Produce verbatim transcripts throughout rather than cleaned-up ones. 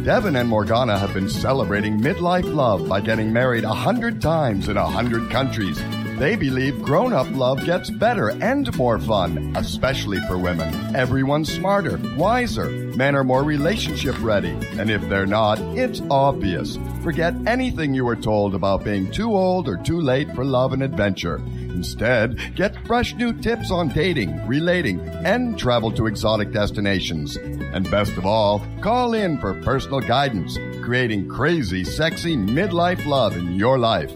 Devin and Morgana have been celebrating midlife love by getting married a hundred times in a hundred countries. They believe grown-up love gets better and more fun, especially for women. Everyone's smarter, wiser. Men are more relationship ready. And if they're not, it's obvious. Forget anything you were told about being too old or too late for love and adventure. Instead, get fresh new tips on dating, relating, and travel to exotic destinations. And best of all, call in for personal guidance, creating crazy, sexy midlife love in your life.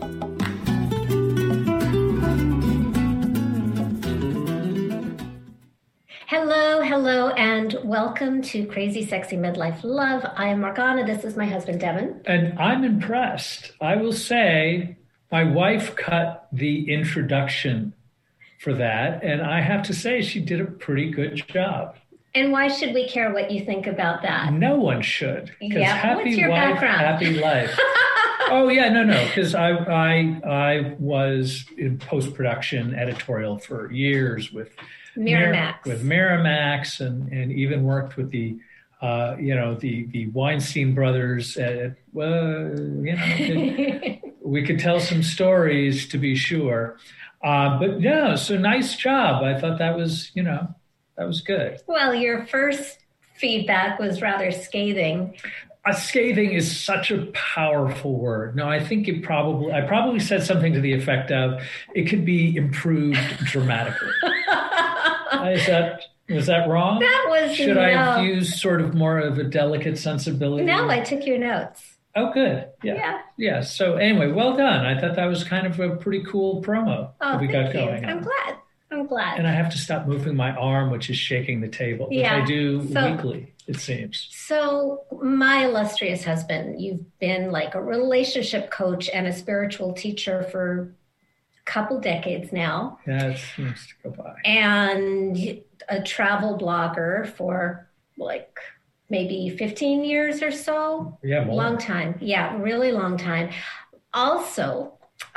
Hello, hello, and welcome to Crazy Sexy Midlife Love. I am Morgana. This is my husband, Devin. And I'm impressed. I will say my wife cut the introduction for that, and I have to say she did a pretty good job. And why should we care what you think about that? No one should. Because yeah. happy What's your wife, background? happy life. Oh, yeah, no, no, because I, I, I was in post-production editorial for years with Miramax. Mir- with Miramax, and, and even worked with the, uh, you know, the, the Weinstein brothers. At, well, you know, we could tell some stories, to be sure. Uh, but no, so nice job. I thought that was, you know, that was good. Well, your first feedback was rather scathing. Uh, scathing is such a powerful word. No, I think it probably, I probably said something to the effect of, it could be improved dramatically. Is that, was that wrong? That was, Should no. I have used sort of more of a delicate sensibility? No, I took your notes. Oh, good. Yeah. Yeah. Yeah. So anyway, well done. I thought that was kind of a pretty cool promo Oh, that we thank got you. going I'm on. glad. I'm glad. And I have to stop moving my arm, which is shaking the table, which Yeah. I do So- weekly, it seems. So, my illustrious husband, you've been like a relationship coach and a spiritual teacher for a couple decades now. Yeah, it seems to go by. And a travel blogger for like maybe fifteen years or so. Yeah, more. Long time. Yeah, really long time. Also,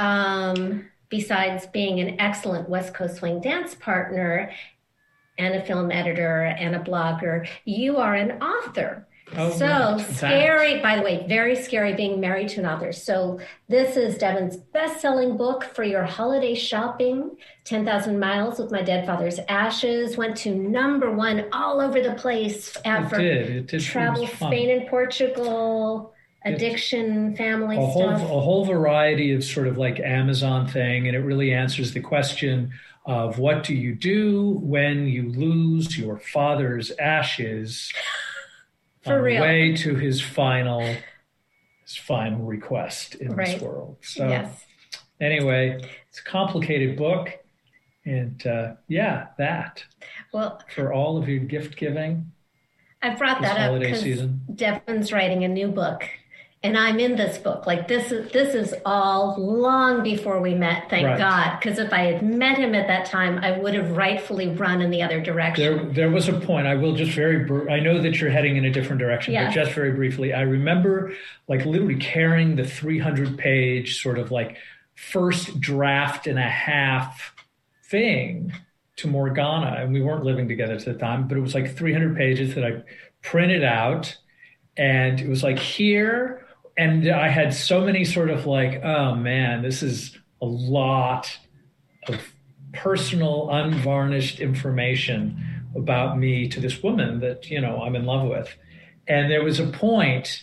um, besides being an excellent West Coast Swing dance partner and a film editor and a blogger, you are an author. Oh, so right. scary, That. by the way, very scary being married to an author. So this is Devin's best-selling book for your holiday shopping, ten thousand miles with My Dead Father's Ashes, went to number one all over the place. Uh, It for did. It did. travel, it was fun. Spain and Portugal, addiction, family a whole, stuff. a whole variety of sort of like Amazon thing. And it really answers the question of what do you do when you lose your father's ashes For on real. the way to his final, his final request in Right. this world. So Yes. anyway, it's a complicated book. And uh, yeah, that Well, for all of your gift giving I brought this that up holiday because season. Devin's writing a new book, and I'm in this book. Like this is this is all long before we met, thank Right. God. Because if I had met him at that time, I would have rightfully run in the other direction. There, there was a point. I will just very. Br- I know that you're heading in a different direction, Yes. but just very briefly, I remember like literally carrying the three hundred page sort of like first draft and a half thing to Morgana, and we weren't living together at the time, but it was like three hundred pages that I printed out, and it was like here, and I had so many sort of like, oh man, this is a lot of personal, unvarnished information about me to this woman that, you know, I'm in love with. And there was a point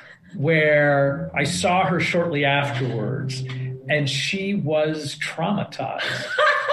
where I saw her shortly afterwards, and she was traumatized.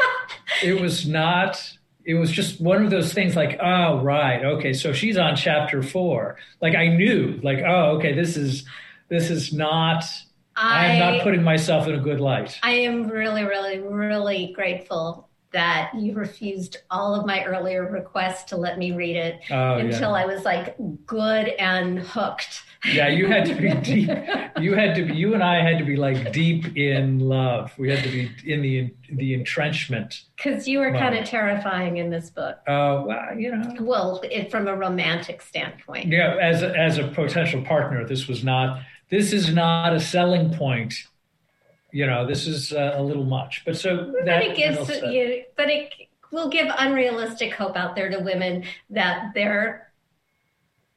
It was not, it was just one of those things like, oh, right. Okay. So she's on chapter four. Like I knew like, oh, okay, this is, this is not, I am not putting myself in a good light. I am really, really, really grateful that you refused all of my earlier requests to let me read it Oh, until yeah. I was like good and hooked. Yeah, you had to be deep. You had to be, you and I had to be like deep in love. We had to be in the, the entrenchment. Because you were Wow. kind of terrifying in this book. Oh, well, you know. Well, it, from a romantic standpoint. Yeah, as a, as a potential partner, this was not, this is not a selling point. You know, this is uh, a little much. But so But that it gives that'll set- you, but it will give unrealistic hope out there to women that their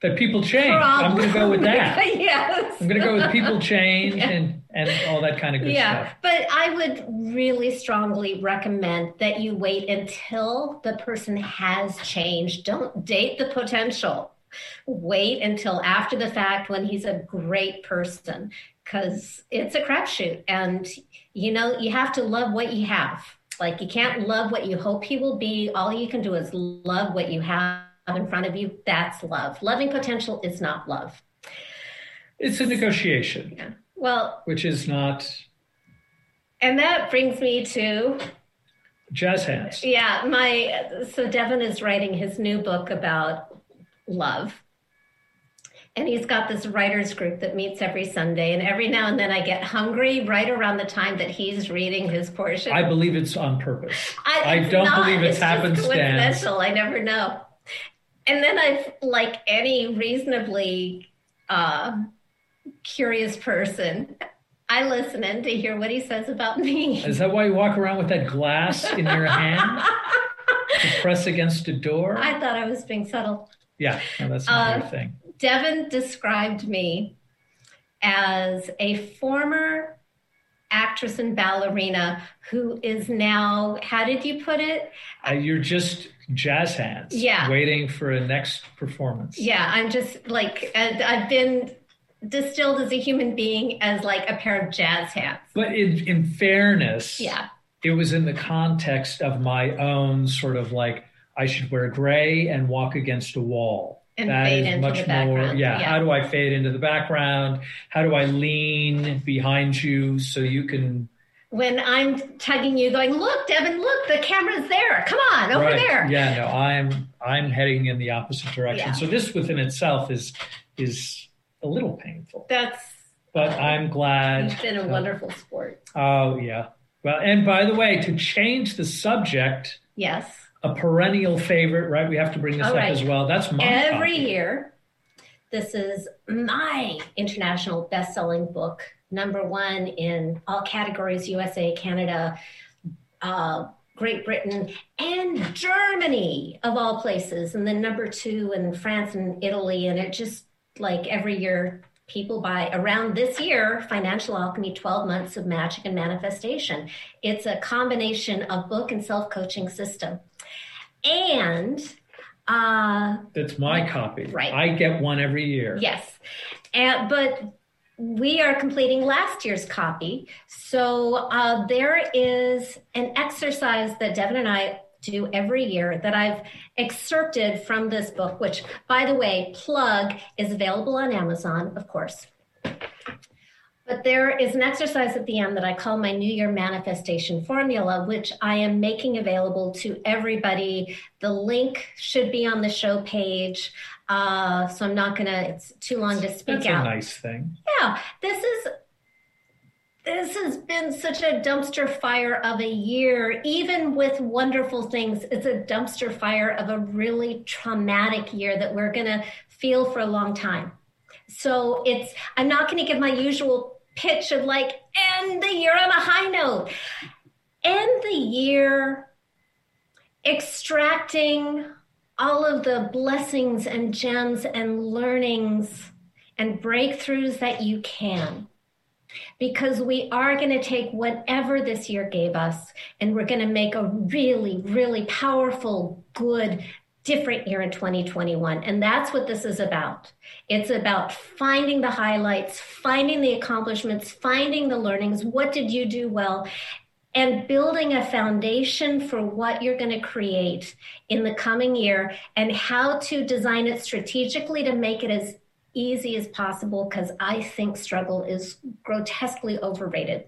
That people change. Problem. I'm going to go with that. Yes. I'm going to go with people change yeah. and, and all that kind of good yeah. stuff. But I would really strongly recommend that you wait until the person has changed. Don't date the potential. Wait until after the fact when he's a great person, because it's a crapshoot. And, you know, you have to love what you have. Like, you can't love what you hope he will be. All you can do is love what you have in front of you. That's love. Loving potential is not love. It's a negotiation. Yeah. Well, which is not. And that brings me to jazz hands. Yeah, my so Devin is writing his new book about love. And he's got this writers group that meets every Sunday. And every now and then I get hungry right around the time that he's reading his portion. I believe it's on purpose. I, I don't not, believe it's, it's happenstance. Coincidental. I never know. And then I've, like any reasonably uh, curious person, I listen in to hear what he says about me. Is that why you walk around with that glass in your hand to press against a door? I thought I was being subtle. Yeah, no, that's not uh, your thing. Devin described me as a former actress and ballerina who is now, how did you put it? Uh, you're just jazz hands. Yeah. Waiting for a next performance. Yeah, I'm just like, I've been distilled as a human being as like a pair of jazz hands. But in, in fairness, yeah, it was in the context of my own sort of like, I should wear gray and walk against a wall. And that fade is into much the background. more, yeah, yeah. How do I fade into the background? How do I lean behind you so you can... When I'm tugging you going, look, Devin, look, the camera's there. Come on, over right. there. Yeah, no, I'm I'm heading in the opposite direction. Yeah. So this within itself is is a little painful. That's... But I'm glad. You've been a uh, wonderful sport. Oh, yeah. Well, and by the way, to change the subject... Yes. A perennial favorite, right? We have to bring this All up right. as well. That's my Every copy. year, this is my international best-selling book, number one in all categories, U S A, Canada, uh, Great Britain, and Germany, of all places, and then number two in France and Italy. And it just, like, every year, people buy. Around this year, Financial Alchemy, twelve Months of Magic and Manifestation. It's a combination of book and self-coaching system. And uh, that's my copy. Right. I get one every year. Yes. And, but we are completing last year's copy. So uh, there is an exercise that Devin and I do every year that I've excerpted from this book, which, by the way, plug, is available on Amazon, of course. But there is an exercise at the end that I call my New Year Manifestation Formula, which I am making available to everybody. The link should be on the show page. Uh, so I'm not going to, it's too long to speak That's out. That's a nice thing. Yeah, this is, this has been such a dumpster fire of a year. Even with wonderful things, it's a dumpster fire of a really traumatic year that we're going to feel for a long time. So it's, I'm not going to give my usual pitch of like, end the year on a high note. End the year extracting all of the blessings and gems and learnings and breakthroughs that you can. Because we are going to take whatever this year gave us and we're going to make a really, really powerful, good, different year in twenty twenty-one. And that's what this is about. It's about finding the highlights, finding the accomplishments, finding the learnings. What did you do well? And building a foundation for what you're going to create in the coming year and how to design it strategically to make it as easy as possible, because I think struggle is grotesquely overrated.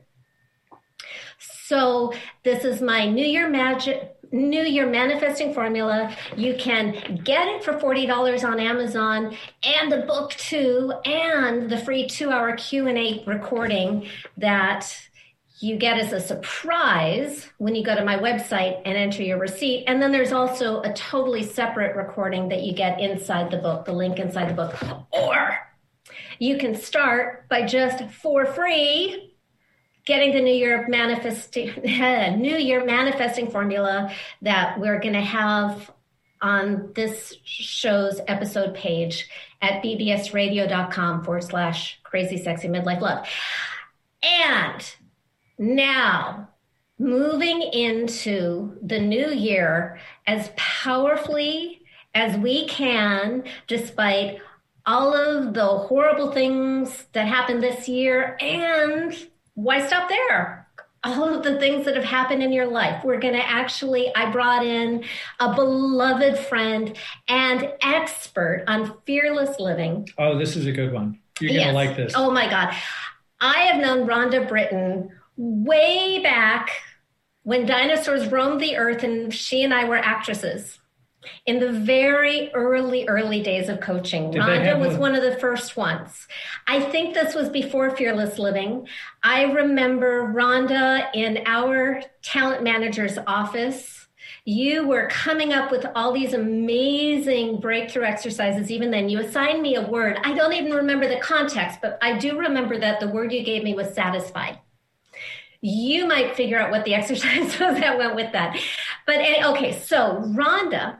So this is my New Year Magic, New Year Manifesting Formula. You can get it for forty dollars on Amazon, and the book too, and the free two-hour Q and A recording that you get as a surprise when you go to my website and enter your receipt. And then there's also a totally separate recording that you get inside the book, the link inside the book. Or you can start by just for free getting the New Year Manifesting New Year Manifesting Formula that we're going to have on this show's episode page at bbsradio.com forward slash crazy sexy midlife love. And now, moving into the new year as powerfully as we can, despite all of the horrible things that happened this year, and why stop there? All of the things that have happened in your life. We're going to actually, I brought in a beloved friend and expert on fearless living. Oh, this is a good one. You're going to yes. like this. Oh my God. I have known Rhonda Britton way back when dinosaurs roamed the earth and she and I were actresses. In the very early, early days of coaching. Did Rhonda was a- one of the first ones. I think this was before Fearless Living. I remember Rhonda in our talent manager's office. You were coming up with all these amazing breakthrough exercises. Even then, you assigned me a word. I don't even remember the context, but I do remember that the word you gave me was satisfied. You might figure out what the exercise was that went with that. But okay, so Rhonda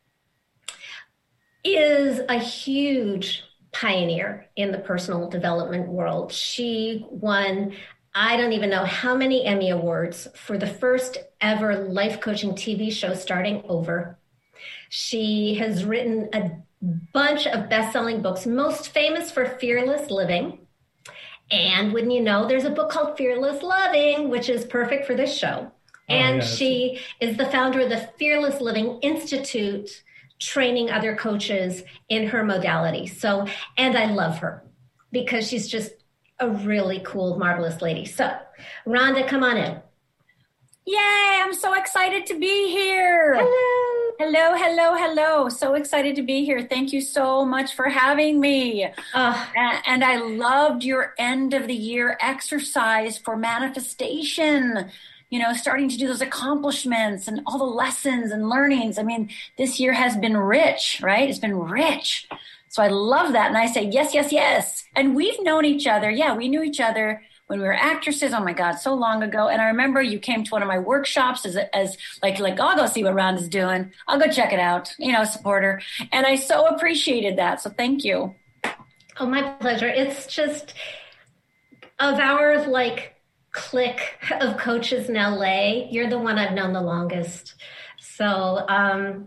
is a huge pioneer in the personal development world. She won, I don't even know how many Emmy Awards for the first ever life coaching T V show, Starting Over. She has written a bunch of best-selling books, most famous for Fearless Living. And wouldn't you know, there's a book called Fearless Loving, which is perfect for this show. Oh, and yeah, she is the founder of the Fearless Living Institute, training other coaches in her modality. So, and I love her because she's just a really cool, marvelous lady. So, Rhonda, come on in. Yay, I'm so excited to be here. Hello. Hello, hello, hello. So excited to be here. Thank you so much for having me. Uh, and, and I loved your end of the year exercise for manifestation. You know, starting to do those accomplishments and all the lessons and learnings. I mean, this year has been rich, right? It's been rich. So I love that. And I say, yes, yes, yes. And we've known each other. Yeah, we knew each other when we were actresses. Oh my God, so long ago. And I remember you came to one of my workshops as, as like, like, I'll go see what Rhonda's doing. I'll go check it out, you know, support her. And I so appreciated that. So thank you. oh, my pleasure. It's just of our like clique of coaches in L A, you're the one I've known the longest. So, um,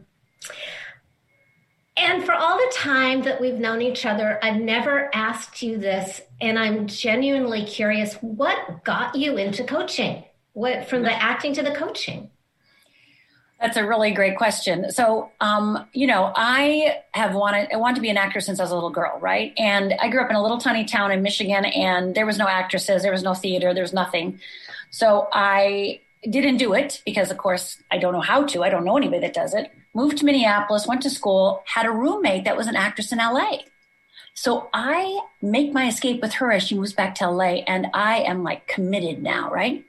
and for all the time that we've known each other, I've never asked you this, and I'm genuinely curious, what got you into coaching? What, from the acting to the coaching? That's a really great question. So, um, you know, I have wanted, I wanted to be an actress since I was a little girl, right? And I grew up in a little tiny town in Michigan, and there was no actresses, there was no theater, there was nothing. So I didn't do it because, of course, I don't know how to. I don't know anybody that does it. Moved to Minneapolis, went to school, had a roommate that was an actress in L A. So I make my escape with her as she moves back to L A, and I am like committed now, right?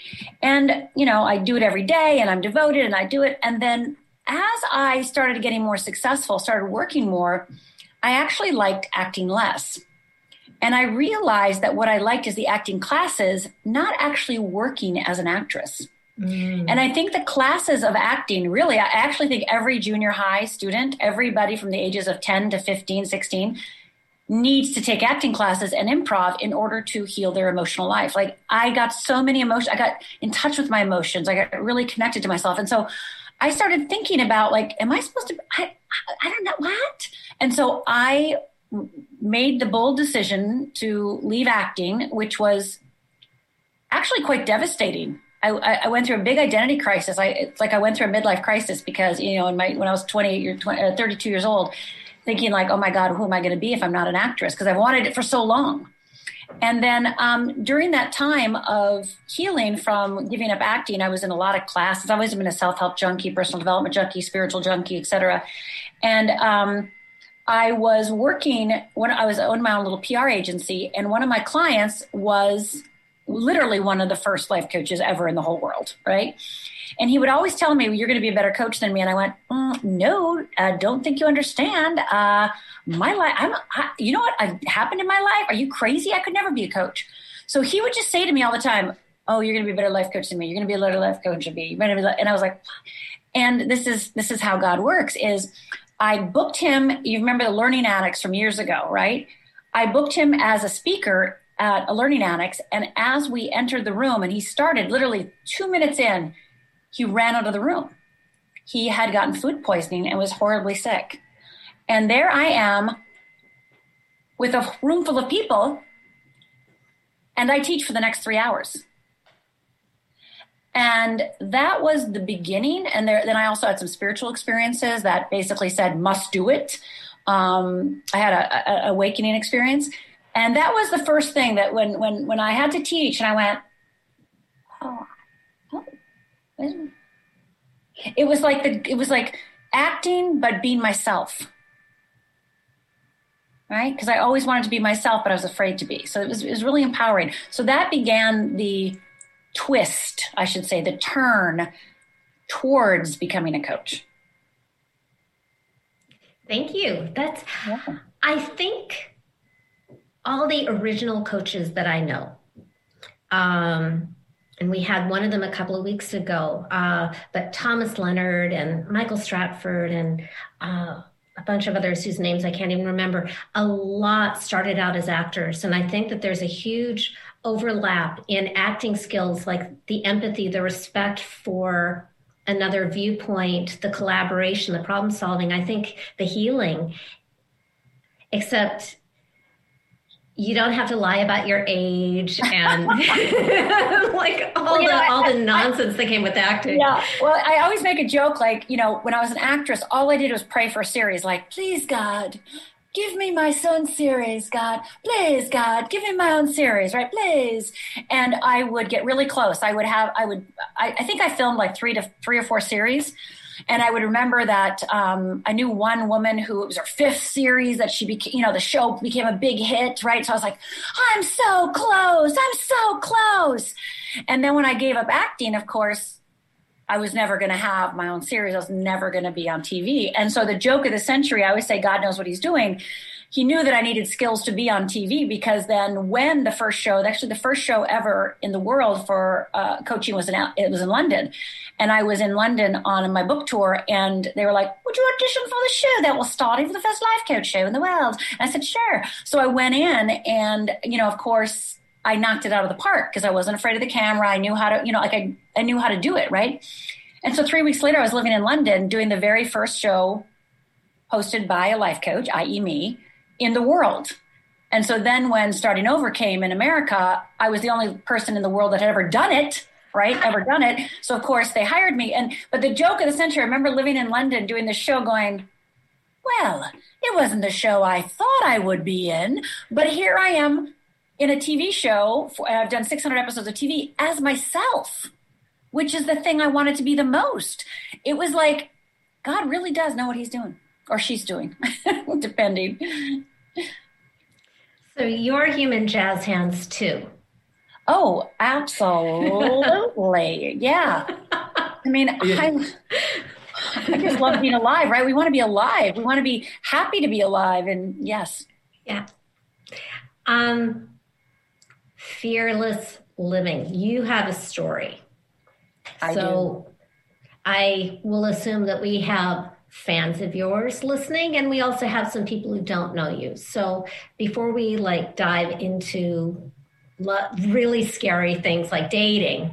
And, you know, I do it every day and I'm devoted and I do it. And then as I started getting more successful, started working more, I actually liked acting less. And I realized that what I liked is the acting classes, not actually working as an actress. Mm. And I think the classes of acting, really, I actually think every junior high student, everybody from the ages of ten to fifteen, sixteen, needs to take acting classes and improv in order to heal their emotional life. Like I got so many emotions. I got in touch with my emotions. I got really connected to myself. And so I started thinking about like, am I supposed to, I, I don't know what? And so I made the bold decision to leave acting, which was actually quite devastating. I, I went through a big identity crisis. I, it's like I went through a midlife crisis because, you know, in my, when I was twenty-eight years, twenty, uh, thirty-two years old, thinking like, oh my God, who am I going to be if I'm not an actress? Because I've wanted it for so long. And then um, during that time of healing from giving up acting, I was in a lot of classes. I've always been a self-help junkie, personal development junkie, spiritual junkie, et cetera. And um, I was working when I was owned my own little P R agency, and one of my clients was literally one of the first life coaches ever in the whole world, right? And he would always tell me, well, you're going to be a better coach than me. And I went, mm, no, I don't think you understand. Uh, my life, I'm, I, you know what I've happened in my life? Are you crazy? I could never be a coach. So he would just say to me all the time, oh, you're going to be a better life coach than me. You're going to be a better life coach than me. You're going to be, and I was like, And this is this is how God works, is I booked him. You remember the Learning Addicts from years ago, right? I booked him as a speaker at a Learning Addicts. And as we entered the room and he started literally two minutes in, he ran out of the room. He had gotten food poisoning and was horribly sick. And there I am with a room full of people, and I teach for the next three hours. And that was the beginning. And there, then I also had some spiritual experiences that basically said, must do it. Um, I had a, a awakening experience. And that was the first thing that when, when, when I had to teach and I went, oh, oh. It was like the, it was like acting, but being myself. Right? Because I always wanted to be myself, but I was afraid to be. So it was, it was really empowering. So that began the twist, I should say, the turn towards becoming a coach. Thank you. That's, yeah. I think all the original coaches that I know, um, and we had one of them a couple of weeks ago, uh, but Thomas Leonard and Michael Stratford and uh, a bunch of others whose names I can't even remember, a lot started out as actors. And I think that there's a huge overlap in acting skills, like the empathy, the respect for another viewpoint, the collaboration, the problem solving, I think the healing, except you don't have to lie about your age and like all well, the know, all I, the nonsense I, that came with acting. Yeah. Well, I always make a joke, like, you know, when I was an actress, all I did was pray for a series, like, please, God, give me my own series, God. Please, God, give me my own series, right? Please. And I would get really close. I would have, I would, I, I think I filmed like three to three or four series. And I would remember that um, I knew one woman who, it was her fifth series that she became, you know, the show became a big hit, right? So I was like, I'm so close. I'm so close. And then when I gave up acting, of course, I was never going to have my own series. I was never going to be on T V. And so the joke of the century, I always say, God knows what he's doing. He knew that I needed skills to be on T V, because then when the first show, actually the first show ever in the world for uh, coaching was in, it was in London. And I was in London on my book tour, and they were like, would you audition for the show that was starting for the first life coach show in the world? And I said, sure. So I went in, and, you know, of course, I knocked it out of the park because I wasn't afraid of the camera. I knew how to, you know, like I, I knew how to do it, right? And so three weeks later, I was living in London doing the very first show hosted by a life coach, that is me, in the world. And so then when Starting Over came in America, I was the only person in the world that had ever done it, right? Ever done it. So of course they hired me. And, but the joke of the century, I remember living in London doing this show going, well, it wasn't the show I thought I would be in, but here I am in a T V show. For, I've done six hundred episodes of T V as myself, which is the thing I wanted to be the most. It was like, God really does know what he's doing, or she's doing, depending. So you're human jazz hands too. Oh, absolutely. Yeah. I mean, I, I just love being alive, right? We want to be alive. We want to be happy to be alive. And yes. Yeah. Um, fearless living. You have a story. I so do. I will assume that we have fans of yours listening, and we also have some people who don't know you. So before we like dive into lo- really scary things like dating,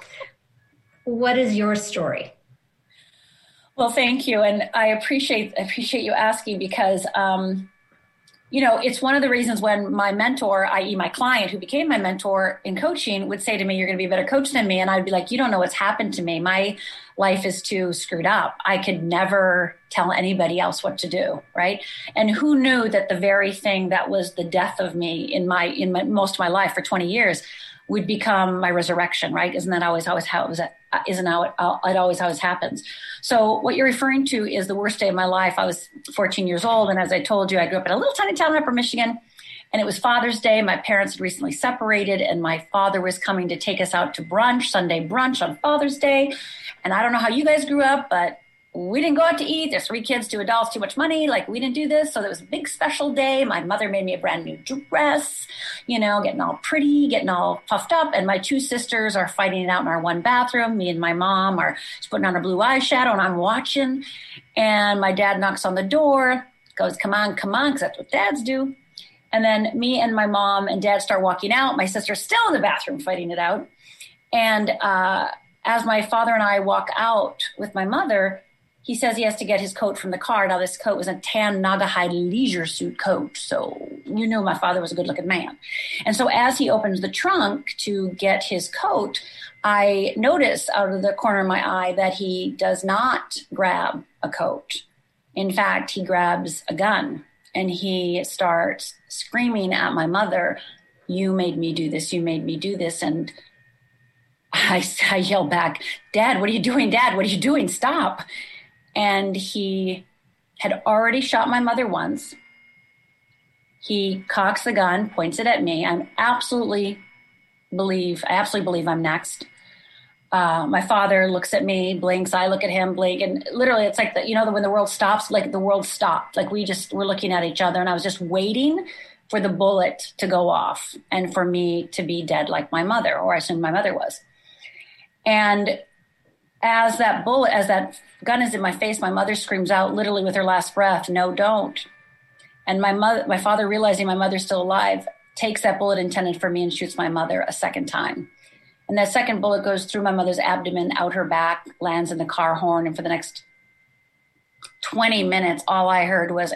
what is your story? Well, thank you. And I appreciate, appreciate you asking, because, um, you know, it's one of the reasons when my mentor, that is my client who became my mentor in coaching, would say to me, you're going to be a better coach than me. And I'd be like, you don't know what's happened to me. My life is too screwed up. I could never tell anybody else what to do. Right. And who knew that the very thing that was the death of me in my, in my, most of my life for twenty years would become my resurrection. Right. Isn't that always, always how it was, isn't how it, it always always happens. So what you're referring to is the worst day of my life. I was fourteen years old. And as I told you, I grew up in a little tiny town in Upper Michigan, and it was Father's Day. My parents had recently separated, and my father was coming to take us out to brunch, Sunday brunch on Father's Day. And I don't know how you guys grew up, but we didn't go out to eat. There's three kids, two adults, too much money. Like, we didn't do this. So there was a big special day. My mother made me a brand new dress, you know, getting all pretty, getting all puffed up. And my two sisters are fighting it out in our one bathroom. Me and my mom are putting on a blue eyeshadow, and I'm watching. And my dad knocks on the door, goes, come on, come on, because that's what dads do. And then me and my mom and dad start walking out. My sister's still in the bathroom fighting it out. And uh, as my father and I walk out with my mother, he says he has to get his coat from the car. Now, this coat was a tan Naugahyde leisure suit coat. So you knew my father was a good-looking man. And so as he opens the trunk to get his coat, I notice out of the corner of my eye that he does not grab a coat. In fact, he grabs a gun, and he starts screaming at my mother, you made me do this, you made me do this. And I, I yell back, Dad, what are you doing? Dad, what are you doing? Stop. And he had already shot my mother once. He cocks the gun, points it at me. I'm absolutely believe, I absolutely believe I'm next. Uh, my father looks at me, blinks. I look at him, blink. And literally it's like, the, you know, when the world stops, like the world stopped. Like we just were looking at each other, and I was just waiting for the bullet to go off and for me to be dead like my mother, or I assume my mother was. And as that bullet, as that gun is in my face, my mother screams out literally with her last breath, no, don't. And my mother, my father, realizing my mother's still alive, takes that bullet intended for me and shoots my mother a second time. And that second bullet goes through my mother's abdomen, out her back, lands in the car horn. And for the next twenty minutes, all I heard was,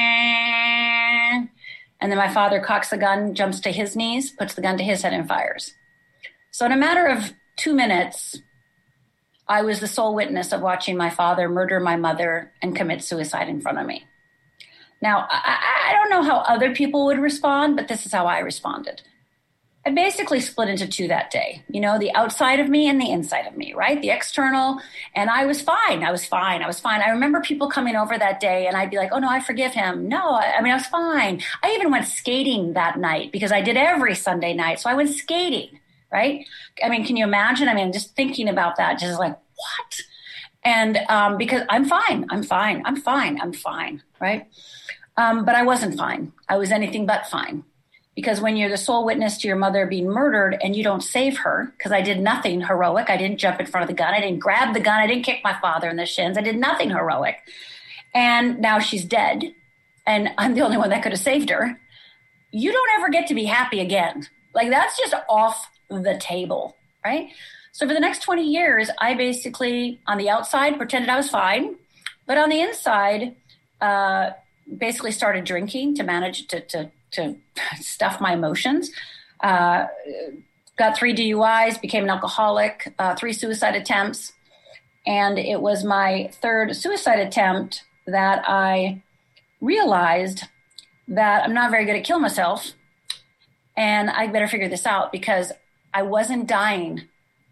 eh. And then my father cocks the gun, jumps to his knees, puts the gun to his head and fires. So in a matter of two minutes, I was the sole witness of watching my father murder my mother and commit suicide in front of me. Now, I, I don't know how other people would respond, but this is how I responded. I basically split into two that day, you know, the outside of me and the inside of me, right? The external. And I was fine. I was fine. I was fine. I remember people coming over that day and I'd be like, oh, no, I forgive him. No, I, I mean, I was fine. I even went skating that night because I did every Sunday night. So I went skating, right? I mean, can you imagine? I mean, just thinking about that, just like, what? And um, because I'm fine. I'm fine. I'm fine. I'm fine, right? Um, but I wasn't fine. I was anything but fine. Because when you're the sole witness to your mother being murdered and you don't save her, because I did nothing heroic. I didn't jump in front of the gun. I didn't grab the gun. I didn't kick my father in the shins. I did nothing heroic. And now she's dead. And I'm the only one that could have saved her. You don't ever get to be happy again. Like, that's just off the table, right? So for the next twenty years, I basically, on the outside, pretended I was fine. But on the inside, uh, basically started drinking to manage to, to to stuff my emotions, uh, got three D U Is, became an alcoholic, uh, three suicide attempts. And it was my third suicide attempt that I realized that I'm not very good at killing myself. And I better figure this out because I wasn't dying,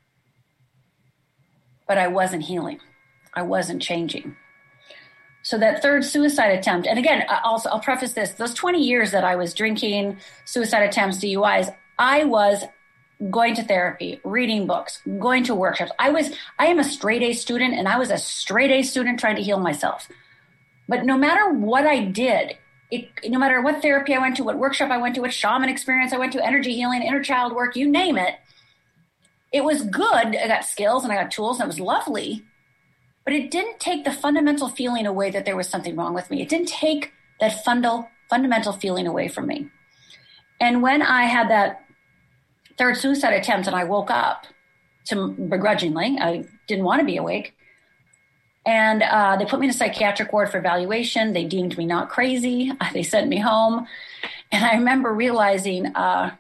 but I wasn't healing. I wasn't changing. So that third suicide attempt, and again, also I'll preface this, those twenty years that I was drinking, suicide attempts, D U Is, I was going to therapy, reading books, going to workshops. I was, I am a straight A student, and I was a straight A student trying to heal myself. But no matter what I did, it, no matter what therapy I went to, what workshop I went to, what shaman experience I went to, energy healing, inner child work, you name it, it was good. I got skills and I got tools and it was lovely. But it didn't take the fundamental feeling away that there was something wrong with me. It didn't take that fundal, fundamental feeling away from me. And when I had that third suicide attempt and I woke up, to begrudgingly, I didn't want to be awake. And uh, they put me in a psychiatric ward for evaluation. They deemed me not crazy. They sent me home. And I remember realizing, uh,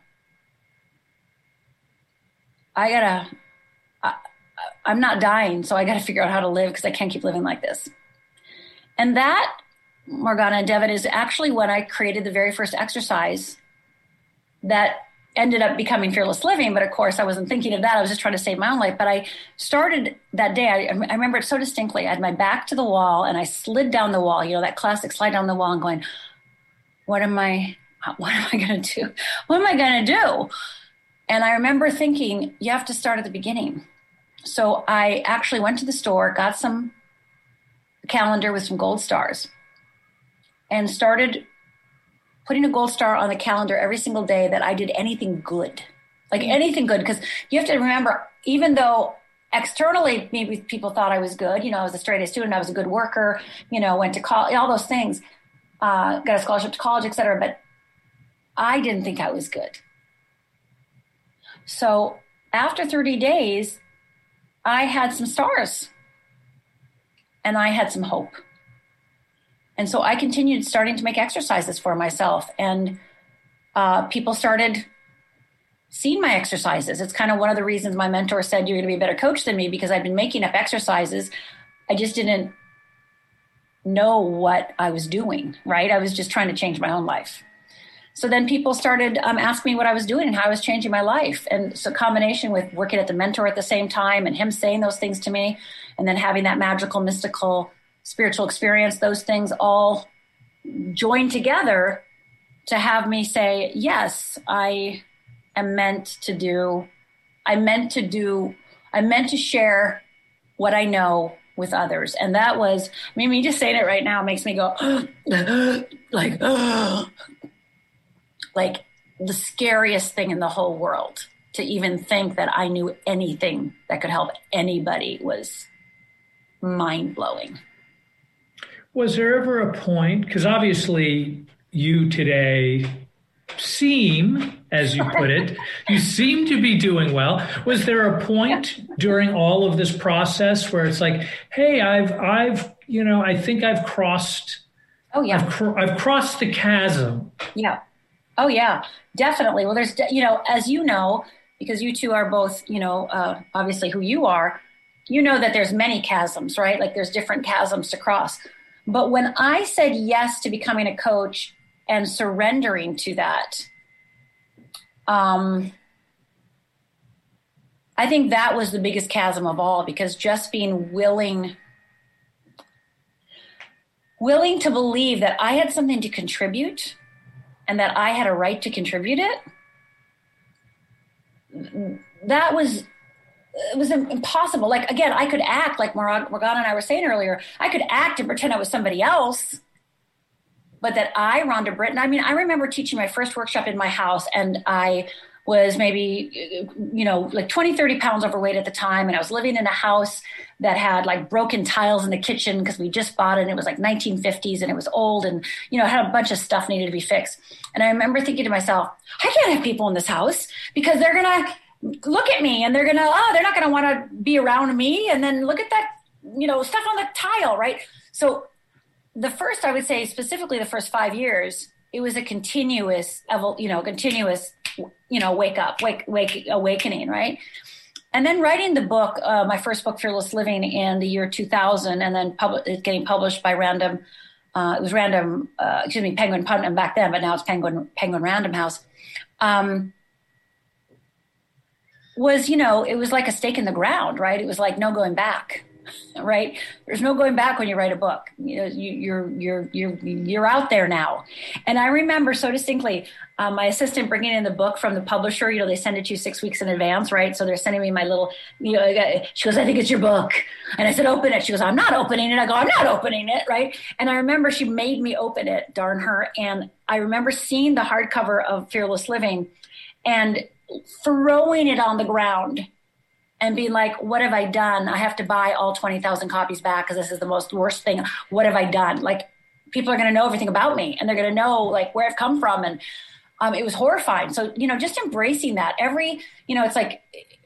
I gotta... Uh, I'm not dying, so I got to figure out how to live because I can't keep living like this. And that, Morgana and Devin, is actually when I created the very first exercise that ended up becoming Fearless Living. But of course, I wasn't thinking of that. I was just trying to save my own life. But I started that day. I, I remember it so distinctly. I had my back to the wall and I slid down the wall, you know, that classic slide down the wall and going, what am I, what am I going to do? What am I going to do? And I remember thinking, you have to start at the beginning. So I actually went to the store, got some calendar with some gold stars and started putting a gold star on the calendar every single day that I did anything good, like anything good. Because you have to remember, even though externally maybe people thought I was good, you know, I was a straight A student, I was a good worker, you know, went to college, all those things, uh, got a scholarship to college, et cetera. But I didn't think I was good. So after thirty days, I had some stars and I had some hope. And so I continued starting to make exercises for myself, and uh, people started seeing my exercises. It's kind of one of the reasons my mentor said, you're going to be a better coach than me, because I've been making up exercises. I just didn't know what I was doing, right? I was just trying to change my own life. So then people started um, asking me what I was doing and how I was changing my life. And so combination with working at the mentor at the same time and him saying those things to me, and then having that magical, mystical, spiritual experience, those things all joined together to have me say, yes, I am meant to do, I meant to do, I meant to share what I know with others. And that was, I mean, me just saying it right now makes me go, like, like the scariest thing in the whole world, to even think that I knew anything that could help anybody was mind-blowing. Was there ever a point, because obviously you today seem, as you put it, you seem to be doing well. Was there a point yeah. during all of this process where it's like, hey, I've, I've, you know, I think I've crossed, oh yeah, I've, cr- I've crossed the chasm. Yeah. Oh yeah, definitely. Well, there's, you know, as you know, because you two are both, you know, uh, obviously who you are, you know that there's many chasms, right? Like there's different chasms to cross. But when I said yes to becoming a coach and surrendering to that, um, I think that was the biggest chasm of all, because just being willing, willing to believe that I had something to contribute and that I had a right to contribute it, that was, it was impossible. Like, again, I could act like Morgana and I were saying earlier, I could act and pretend I was somebody else, but that I, Rhonda Britton, I mean, I remember teaching my first workshop in my house, and I was maybe, you know, like twenty, thirty pounds overweight at the time. And I was living in a house that had like broken tiles in the kitchen because we just bought it. And it was like nineteen fifties and it was old, and, you know, it had a bunch of stuff needed to be fixed. And I remember thinking to myself, I can't have people in this house because they're going to look at me and they're going to, oh, they're not going to want to be around me. And then look at that, you know, stuff on the tile, right? So the first, I would say specifically the first five years, it was a continuous, you know, continuous, you know, wake up, wake, wake, awakening, right? And then writing the book, uh, my first book, Fearless Living, in the year two thousand, and then pub- it getting published by Random, uh, it was Random, uh, excuse me, Penguin Putnam back then, but now it's Penguin, Penguin Random House. Um, was, you know, it was like a stake in the ground, right? It was like no going back, right? There's no going back when you write a book. You know, you, you're you're you're you're out there now. And I remember so distinctly, um, my assistant bringing in the book from the publisher. You know, they send it to you six weeks in advance, right? So they're sending me my little, you know, she goes, I think it's your book. And I said, open it. She goes, I'm not opening it. I go, I'm not opening it, right? And I remember she made me open it, darn her. And I remember seeing the hardcover of Fearless Living and throwing it on the ground and being like, what have I done? I have to buy all twenty thousand copies back because this is the most worst thing. What have I done? Like, people are going to know everything about me, and they're going to know like where I've come from. And um, it was horrifying. So, you know, just embracing that. Every, you know, it's like,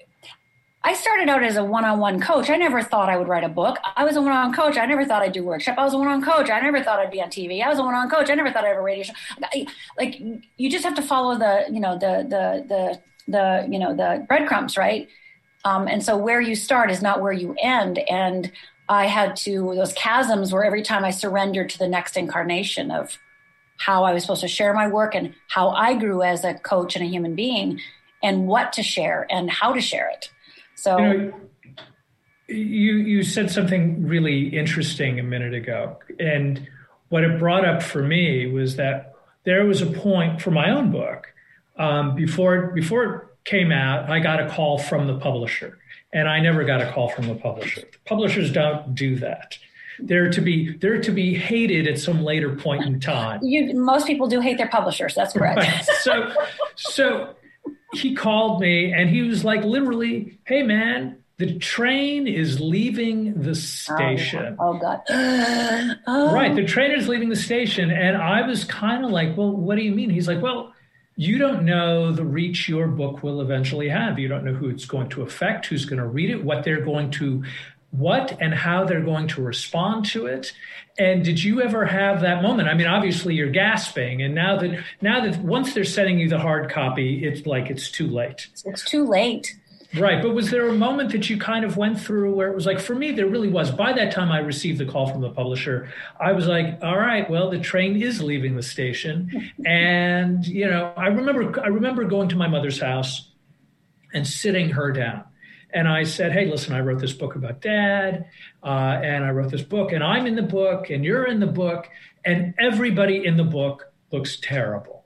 I started out as a one-on-one coach. I never thought I would write a book. I was a one-on-one coach. I never thought I'd do workshop. I was a one-on-one coach. I never thought I'd be on T V. I was a one-on-one coach. I never thought I'd have a radio show. Like, you just have to follow the, you know, the, the, the, the, you know, the breadcrumbs, right? Um, and so where you start is not where you end. And I had to, those chasms were every time I surrendered to the next incarnation of how I was supposed to share my work and how I grew as a coach and a human being, and what to share and how to share it. So you know, you, you said something really interesting a minute ago. And what it brought up for me was that there was a point for my own book, um, before, before it came out, I got a call from the publisher, and I never got a call from the publisher. The publishers don't do that. They're to be they're to be hated at some later point in time. You, most people do hate their publishers. That's correct. Right. So, so he called me and he was like, literally, "Hey, man, the train is leaving the station." Oh, oh God. Oh. Right. The train is leaving the station. And I was kind of like, well, what do you mean? He's like, well, you don't know the reach your book will eventually have. You don't know who it's going to affect, who's going to read it, what they're going to, what and how they're going to respond to it. And did you ever have that moment? I mean, obviously you're gasping. And now that, now that once they're sending you the hard copy, it's like, it's too late. It's too late. Right. But was there a moment that you kind of went through where it was like, for me, there really was. By that time I received the call from the publisher, I was like, all right, well, the train is leaving the station. And, you know, I remember, I remember going to my mother's house and sitting her down. And I said, hey, listen, I wrote this book about Dad, uh, and I wrote this book, and I'm in the book, and you're in the book, and everybody in the book looks terrible.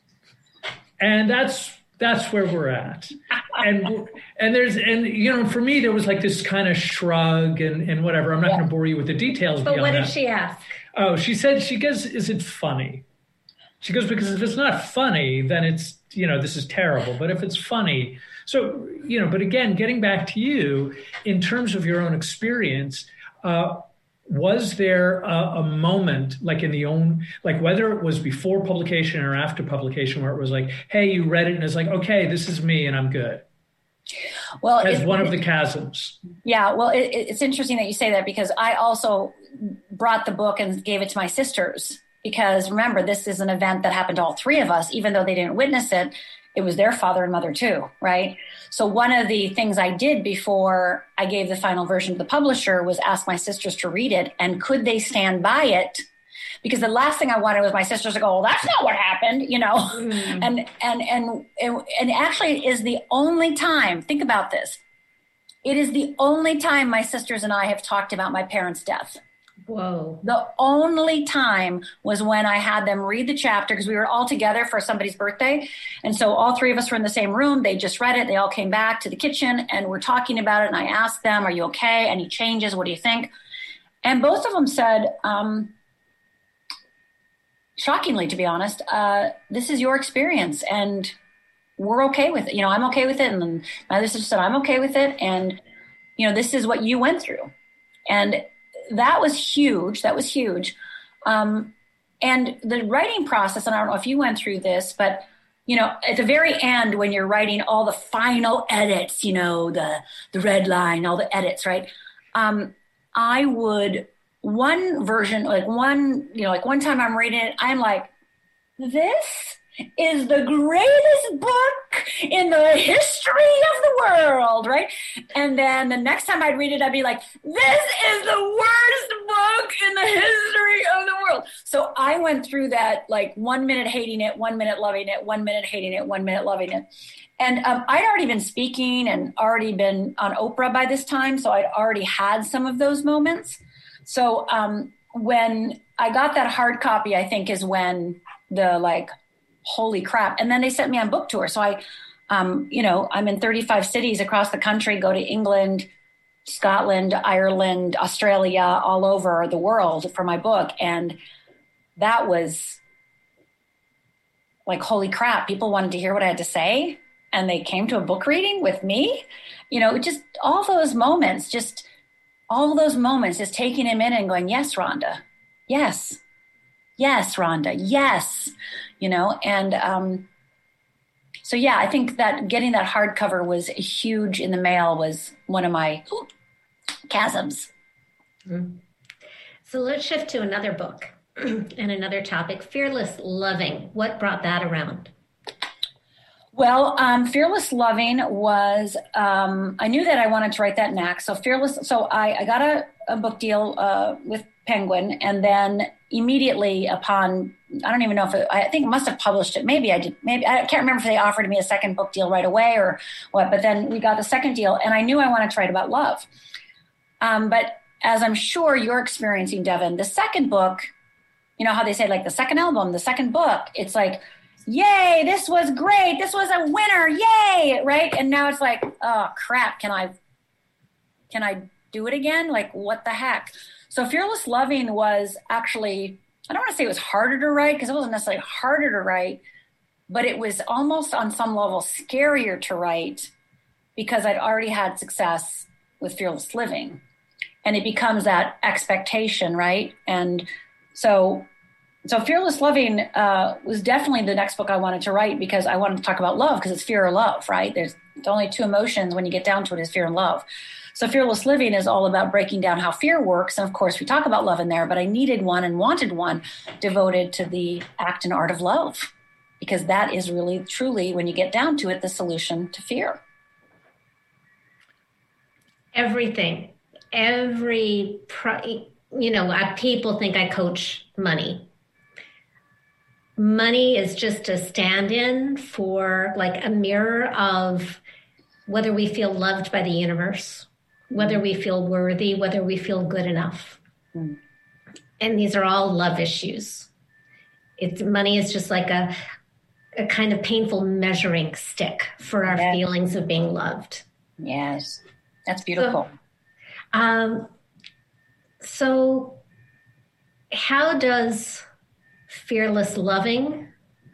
And that's that's where we're at. And and there's and you know, for me, there was like this kind of shrug and, and whatever. I'm not yeah. going to bore you with the details. But what did that. she ask? Oh, she said, she goes, is it funny? She goes, because if it's not funny, then it's, you know, this is terrible. But if it's funny, so, you know, but again, getting back to you, in terms of your own experience, uh, was there a, a moment, like in the own, like whether it was before publication or after publication, where it was like, hey, you read it and it's like, okay, this is me and I'm good? Well, as it, one of the chasms. Yeah, well, it, it's interesting that you say that, because I also brought the book and gave it to my sisters. Because remember, this is an event that happened to all three of us, even though they didn't witness it. It was their father and mother too, right? So one of the things I did before I gave the final version to the publisher was ask my sisters to read it, and could they stand by it? Because the last thing I wanted was my sisters to go, well, that's not what happened, you know? Mm. And, and, and, and, and actually it is the only time, think about this. It is the only time my sisters and I have talked about my parents' death. Whoa. The only time was when I had them read the chapter, because we were all together for somebody's birthday. And so all three of us were in the same room. They just read it. They all came back to the kitchen and we're talking about it. And I asked them, are you okay? Any changes? What do you think? And both of them said, um, shockingly, to be honest, uh, this is your experience and we're okay with it. You know, I'm okay with it. And then my other sister said, I'm okay with it. And, you know, this is what you went through. And that was huge. That was huge. Um, and the writing process, and I don't know if you went through this, but, you know, at the very end, when you're writing all the final edits, you know, the, the red line, all the edits, right? Um, I would, one version, like one, you know, like one time I'm reading it, I'm like, this is the greatest book in the history of the world, right? And then the next time I'd read it, I'd be like, this is the worst book in the history of the world. So I went through that, like one minute hating it, one minute loving it, one minute hating it, one minute loving it. And um, I'd already been speaking and already been on Oprah by this time, so I'd already had some of those moments. So um, when I got that hard copy, I think is when the like, holy crap. And then they sent me on book tour. So I, um, you know, I'm in thirty-five cities across the country, go to England, Scotland, Ireland, Australia, all over the world for my book. And that was like, holy crap. People wanted to hear what I had to say. And they came to a book reading with me. You know, just all those moments, just all those moments, just taking him in and going, yes, Rhonda. Yes. Yes, Rhonda. Yes. You know, and um, so, yeah, I think that getting that hardcover was huge in the mail was one of my ooh, chasms. Mm-hmm. So let's shift to another book and another topic, Fearless Loving. What brought that around? Well, um, Fearless Loving was, um, I knew that I wanted to write that next. So Fearless, so I, I got a, a book deal uh, with Penguin, and then immediately upon, I don't even know if it, I think it must have published it. Maybe I did. Maybe I can't remember if they offered me a second book deal right away or what, but then we got the second deal and I knew I wanted to write about love. Um, but as I'm sure you're experiencing, Devin, the second book, you know how they say like the second album, the second book, it's like, yay, this was great. This was a winner. Yay. Right. And now it's like, oh crap. Can I, can I do it again? Like, what the heck? So Fearless Loving was actually, I don't want to say it was harder to write because it wasn't necessarily harder to write, but it was almost on some level scarier to write because I'd already had success with Fearless Living. And it becomes that expectation, right? And so so Fearless Loving uh, was definitely the next book I wanted to write because I wanted to talk about love because it's fear or love, right? There's only two emotions when you get down to it is fear and love. So Fearless Living is all about breaking down how fear works. And of course, we talk about love in there, but I needed one and wanted one devoted to the act and art of love because that is really, truly, when you get down to it, the solution to fear. Everything, every, you know, people think I coach money. Money is just a stand-in for like a mirror of whether we feel loved by the universe, whether we feel worthy, whether we feel good enough. Mm. And these are all love issues. It's money is just like a, a kind of painful measuring stick for our yes. feelings of being loved. Yes, that's beautiful. So, um, so how does Fearless Loving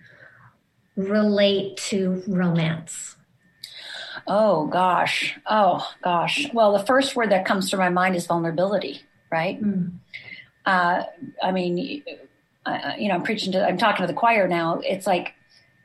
relate to romance? Oh, gosh. Oh, gosh. Well, the first word that comes to my mind is vulnerability, right? Mm. Uh, I mean, uh, you know, I'm preaching to, I'm talking to the choir now. It's like,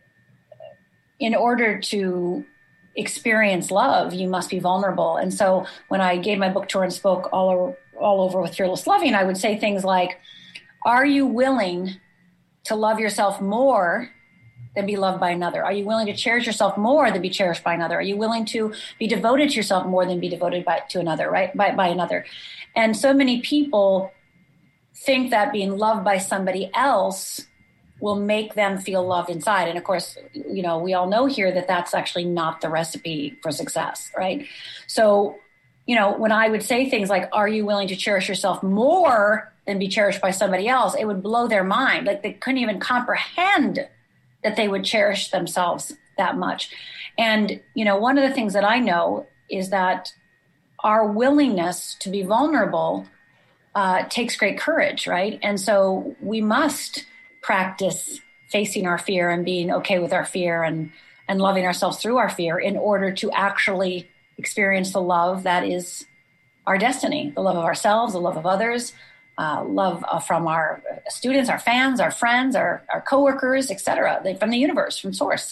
in order to experience love, you must be vulnerable. And so when I gave my book tour and spoke all over, all over with Fearless Loving, I would say things like, are you willing to love yourself more than be loved by another? Are you willing to cherish yourself more than be cherished by another? Are you willing to be devoted to yourself more than be devoted by, to another, right? By, by another. And so many people think that being loved by somebody else will make them feel loved inside. And of course, you know, we all know here that that's actually not the recipe for success, right? So, you know, when I would say things like, are you willing to cherish yourself more than be cherished by somebody else, it would blow their mind. Like they couldn't even comprehend that they would cherish themselves that much. And, you know, one of the things that I know is that our willingness to be vulnerable uh, takes great courage, right? And so we must practice facing our fear and being okay with our fear and, and loving ourselves through our fear in order to actually experience the love that is our destiny, the love of ourselves, the love of others, uh, love uh, from our students, our fans, our friends, our, our coworkers, et cetera, from the universe, from source.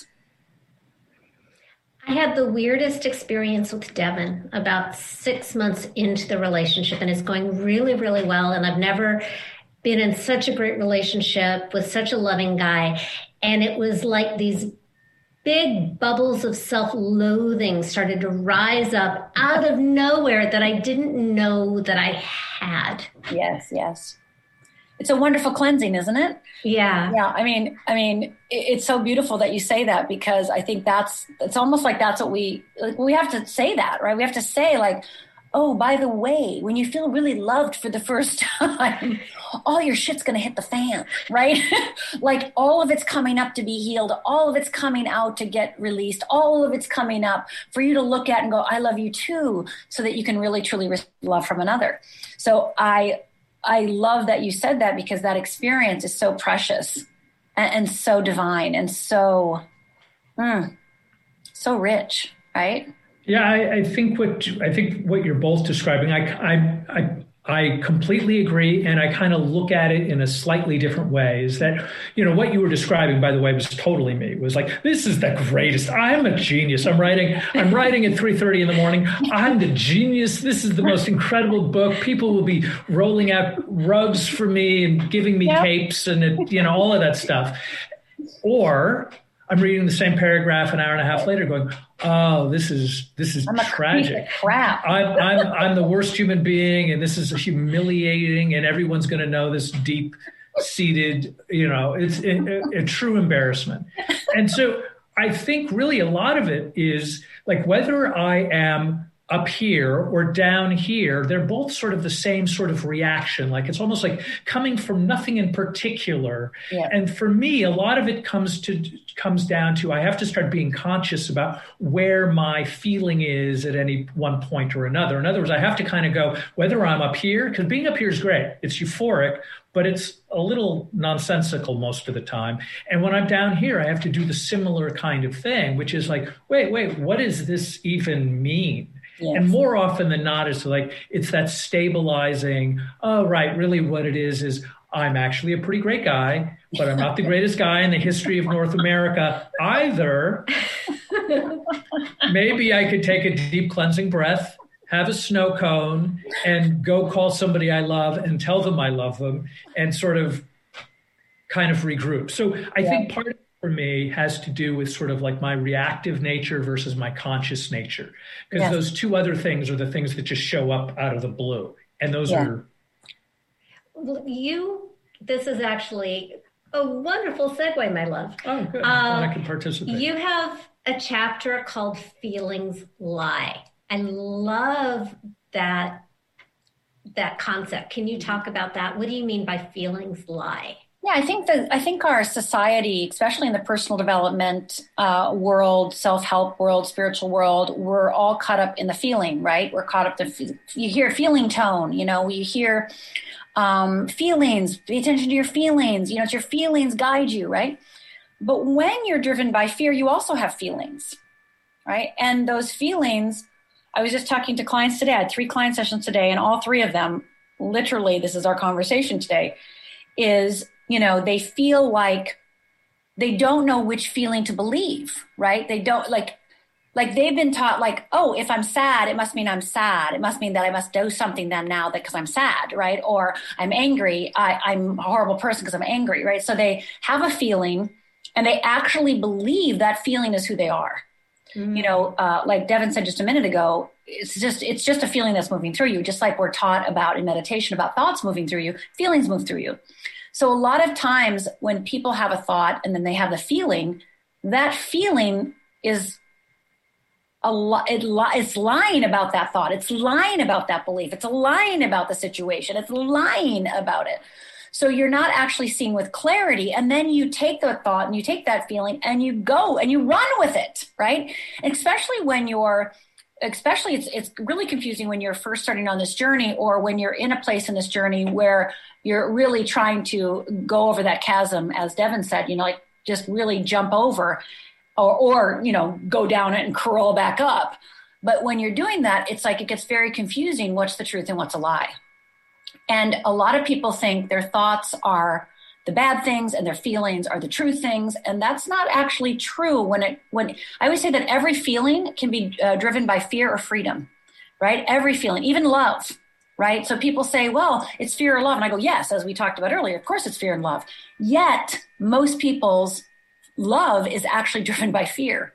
I had the weirdest experience with Devin about six months into the relationship, and it's going really, really well. And I've never been in such a great relationship with such a loving guy. And it was like these big bubbles of self-loathing started to rise up out of nowhere that I didn't know that I had. Yes, yes. It's a wonderful cleansing, isn't it? Yeah. Yeah. I mean, I mean, it's so beautiful that you say that because I think that's, it's almost like that's what we, like, we have to say that, right? We have to say like, oh, by the way, when you feel really loved for the first time, all your shit's going to hit the fan, right? Like all of it's coming up to be healed. All of it's coming out to get released. All of it's coming up for you to look at and go, I love you too, so that you can really, truly receive love from another. So I, I love that you said that because that experience is so precious and, and so divine and so, mm, so rich, right? Yeah, I, I think what I think what you're both describing, I, I, I, I completely agree, and I kind of look at it in a slightly different way. Is that, you know, what you were describing, by the way, was totally me. It was like, this is the greatest. I'm a genius. I'm writing. I'm writing at three thirty in the morning. I'm the genius. This is the most incredible book. People will be rolling out rugs for me and giving me yep. capes and it, you know, all of that stuff. Or I'm reading the same paragraph an hour and a half later, going, "Oh, this is this is I'm tragic. A piece of crap. I'm I'm I'm the worst human being, and this is humiliating, and everyone's going to know this deep-seated, you know, it's a, a, a true embarrassment." And so I think really a lot of it is like whether I am up here or down here, they're both sort of the same sort of reaction. Like it's almost like coming from nothing in particular. Yeah. And for me, a lot of it comes to comes down to I have to start being conscious about where my feeling is at any one point or another. In other words, I have to kind of go, whether I'm up here, because being up here is great. It's euphoric, but it's a little nonsensical most of the time. And when I'm down here, I have to do the similar kind of thing, which is like, wait, wait, what does this even mean? Yes. And more often than not, it's like, it's that stabilizing, oh, right, really what it is, is I'm actually a pretty great guy, but I'm not the greatest guy in the history of North America either. Maybe I could take a deep cleansing breath, have a snow cone, and go call somebody I love and tell them I love them and sort of kind of regroup. So I yeah. think part of for me has to do with sort of like my reactive nature versus my conscious nature, because yes. those two other things are the things that just show up out of the blue. And those yeah. are. You, this is actually a wonderful segue, my love. Oh, good. Uh, I can participate. You have a chapter called Feelings Lie. I love that, that concept. Can you talk about that? What do you mean by feelings lie? Yeah, I think that I think our society, especially in the personal development uh, world, self-help world, spiritual world, we're all caught up in the feeling, right? We're caught up the you hear feeling tone, you know, we hear um, feelings. Pay attention to your feelings. You know, it's your feelings guide you, right? But when you're driven by fear, you also have feelings, right? And those feelings. I was just talking to clients today. I had three client sessions today, and all three of them, literally, this is our conversation today, is. You know, they feel like they don't know which feeling to believe, right? They don't like, like they've been taught like, oh, if I'm sad, it must mean I'm sad. It must mean that I must do something then now that because I'm sad, right? Or I'm angry. I, I'm a horrible person because I'm angry, right? So they have a feeling and they actually believe that feeling is who they are. Mm-hmm. You know, uh, like Devin said just a minute ago, it's just, it's just a feeling that's moving through you. Just like we're taught about in meditation about thoughts moving through you, feelings move through you. So a lot of times when people have a thought and then they have the feeling, that feeling is a lot. It li- it's lying about that thought. It's lying about that belief. It's lying about the situation. It's lying about it. So you're not actually seeing with clarity. And then you take the thought and you take that feeling and you go and you run with it, right? And especially when you're Especially it's it's really confusing when you're first starting on this journey or when you're in a place in this journey where you're really trying to go over that chasm, as Devin said, you know, like just really jump over or, or, you know, go down it and crawl back up. But when you're doing that, it's like it gets very confusing. What's the truth and what's a lie? And a lot of people think their thoughts are the bad things and their feelings are the true things. And that's not actually true. When it, when I always say that every feeling can be uh, driven by fear or freedom, right? Every feeling, even love, right? So people say, well, it's fear or love. And I go, yes, as we talked about earlier, of course it's fear and love. Yet most people's love is actually driven by fear.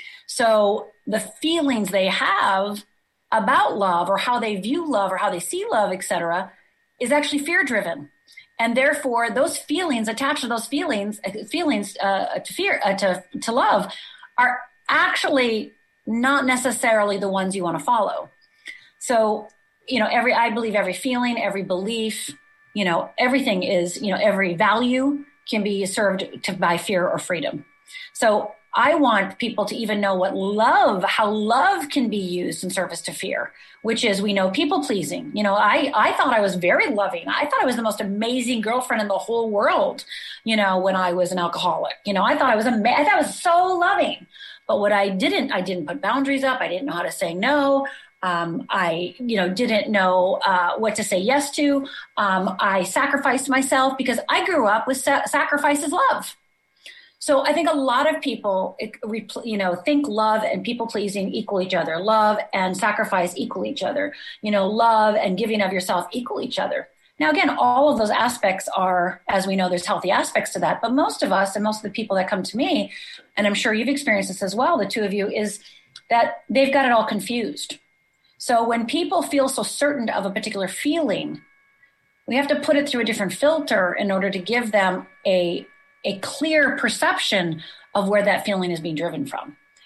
So the feelings they have about love or how they view love or how they see love, et cetera, is actually fear driven. And therefore, those feelings attached to those feelings, feelings uh, to fear, uh, to to love, are actually not necessarily the ones you want to follow. So, you know, every I believe every feeling, every belief, you know, everything is, you know, every value can be served to by fear or freedom. So I want people to even know what love, how love can be used in service to fear, which is, we know, people pleasing. You know, I, I thought I was very loving. I thought I was the most amazing girlfriend in the whole world, you know, when I was an alcoholic. You know, I thought I was, ama- I thought I was so loving. But what I didn't, I didn't put boundaries up. I didn't know how to say no. Um, I, you know, didn't know uh, what to say yes to. Um, I sacrificed myself because I grew up with sa- sacrifice is love. So I think a lot of people, you know, think love and people pleasing equal each other. Love and sacrifice equal each other. You know, love and giving of yourself equal each other. Now, again, all of those aspects are, as we know, there's healthy aspects to that. But most of us and most of the people that come to me, and I'm sure you've experienced this as well, the two of you, is that they've got it all confused. So when people feel so certain of a particular feeling, we have to put it through a different filter in order to give them a a clear perception of where that feeling is being driven from.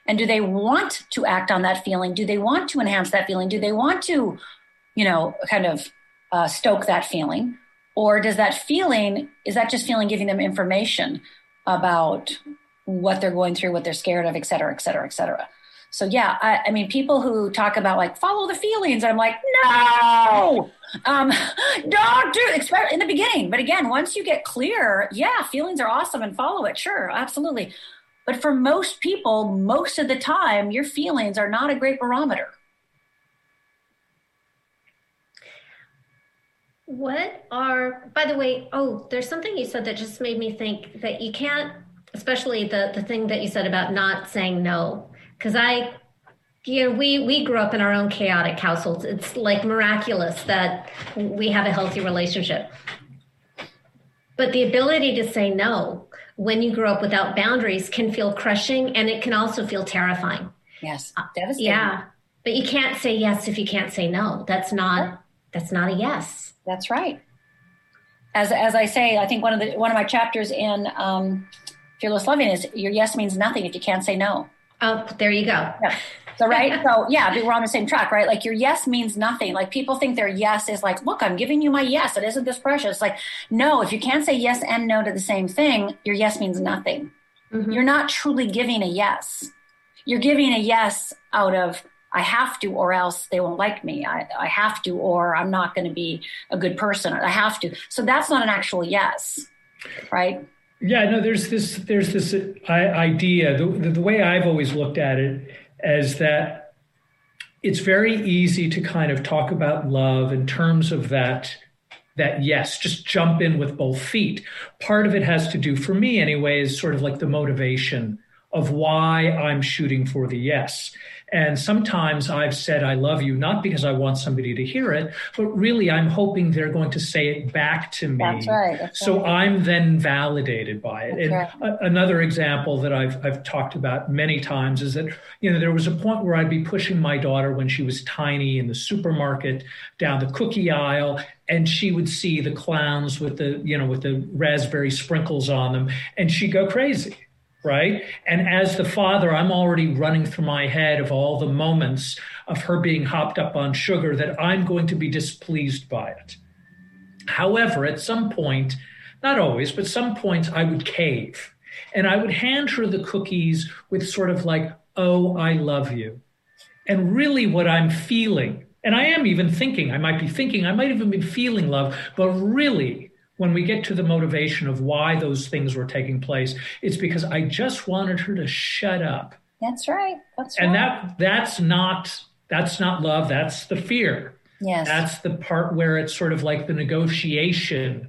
And do they want to act on that feeling? Do they want to enhance that feeling? Do they want to, you know, kind of uh, stoke that feeling? Or does that feeling, is that just feeling giving them information about what they're going through, what they're scared of, et cetera, et cetera, et cetera? So yeah, I, I mean, people who talk about like, follow the feelings, I'm like, no, um, don't do it, especially in the beginning. But again, once you get clear, yeah, feelings are awesome and follow it. Sure, absolutely. But for most people, most of the time, your feelings are not a great barometer. What are, by the way, oh, there's something you said that just made me think that you can't, especially the, the thing that you said about not saying no. Because I, you know, we, we grew up in our own chaotic households. It's like miraculous that we have a healthy relationship. But the ability to say no when you grow up without boundaries can feel crushing, and it can also feel terrifying. Yes, devastating. Yeah, but you can't say yes if you can't say no. That's not, that's not a yes. That's right. As as I say, I think one of the one of my chapters in um, Fearless Loving is your yes means nothing if you can't say no. Oh, there you go. Yeah. So, right. So, yeah, we're on the same track, right? Like your yes means nothing. Like people think their yes is like, look, I'm giving you my yes. It isn't this precious. Like, no, if you can't say yes and no to the same thing, your yes means nothing. Mm-hmm. You're not truly giving a yes. You're giving a yes out of, I have to, or else they won't like me. I, I have to, or I'm not going to be a good person. I have to. So that's not an actual yes, right? Yeah, no, there's this there's this idea, the, the, the way I've always looked at it, as that it's very easy to kind of talk about love in terms of that, that yes, just jump in with both feet. Part of it has to do, for me anyway, is sort of like the motivation of why I'm shooting for the yes. And sometimes I've said, I love you, not because I want somebody to hear it, but really I'm hoping they're going to say it back to me. That's right. That's so right. I'm then validated by it. That's and right. a- another example that I've, I've talked about many times is that, you know, there was a point where I'd be pushing my daughter when she was tiny in the supermarket down the cookie aisle, and she would see the clowns with the, you know, with the raspberry sprinkles on them, and she'd go crazy. Right. And as the father, I'm already running through my head of all the moments of her being hopped up on sugar that I'm going to be displeased by it. However, at some point, not always, but some points I would cave and I would hand her the cookies with sort of like, oh, I love you. And really what I'm feeling, and I am even thinking, I might be thinking, I might even be feeling love, but really, when we get to the motivation of why those things were taking place, it's because I just wanted her to shut up. That's right. That's and right. And that that's not that's not love. That's the fear. Yes. That's the part where it's sort of like the negotiation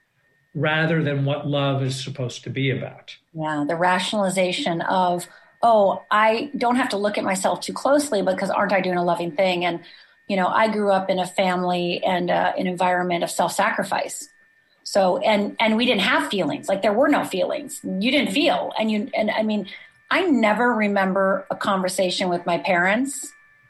rather than what love is supposed to be about. Yeah, the rationalization of, oh, I don't have to look at myself too closely because aren't I doing a loving thing? And, you know, I grew up in a family and uh, an environment of self-sacrifice. So, and, and we didn't have feelings, like there were no feelings. You didn't feel. And you, and I mean, I never remember a conversation with my parents